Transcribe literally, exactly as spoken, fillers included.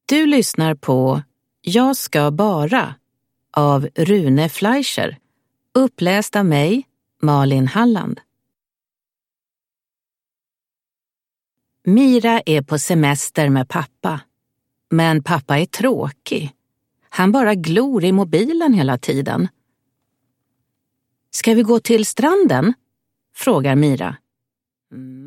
Du lyssnar på Jag ska bara av Rune Fleischer, uppläst av mig, Malin Halland. Mira är på semester med pappa. Men pappa är tråkig. Han bara glor i mobilen hela tiden. Ska vi gå till stranden? Frågar Mira.